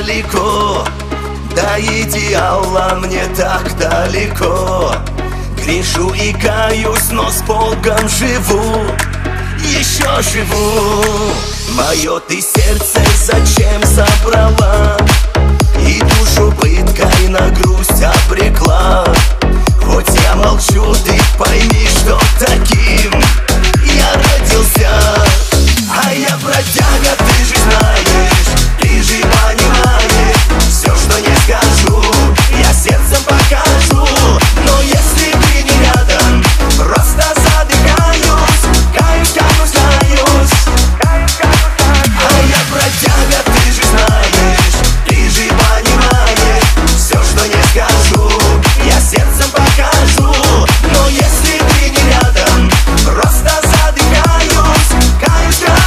далеко, до идеала мне так далеко. Грешу и каюсь, но с Богом живу, еще живу. Мое ты сердце зачем забрала, и душу пыткой на грусть обрекла? Хоть я молчу, ты пойми, что таким я родился. А я бродяга, ты же знаешь, ты же понимаешь. Все, что не скажу, я сердцем покажу. Но если ты не рядом, просто задыхаюсь, каюсь, каюсь, каюсь. А я бродяга, ты же знаешь, ты же понимаешь. Все, что не скажу, я сердцем покажу. Но если ты не рядом, просто задыхаюсь, каюсь, каюсь.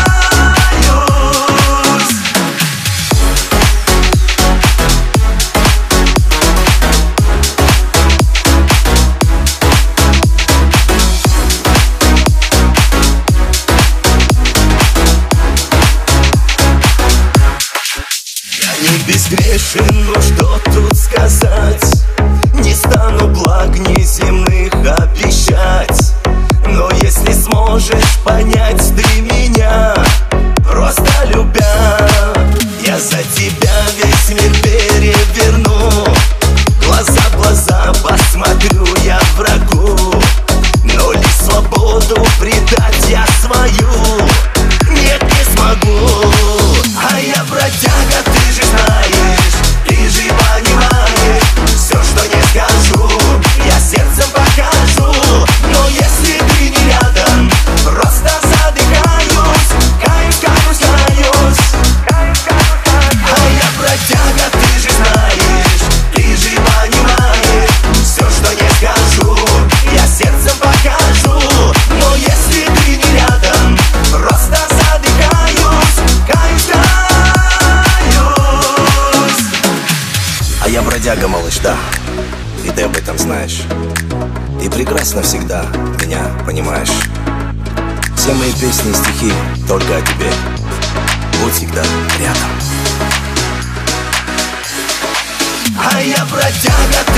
Не безгрешен, но что тут сказать? Не стану благ неземных обещать. Но если сможешь понять ты меня, просто любя, я за тебя весь мир переверну. Глаза в глаза посмотрю я врагу, но лишь свободу предать я свою нет, не смогу. А я бродяга, ты же знаешь, ты же понимаешь. Все, что не скажу, я сердцем покажу. Но если ты не рядом, просто задыхаюсь, каюсь, каюсь, каюсь. А я бродяга, ты же знаешь, ты же понимаешь. Все, что не скажу, я сердцем покажу. Но если ты не рядом, просто задыхаюсь, каюсь, каюсь. А я бродяга, малыш, да, и ты об этом знаешь. И прекрасно всегда меня понимаешь. Все мои песни и стихи только о тебе. Будь всегда рядом. А я бродяга,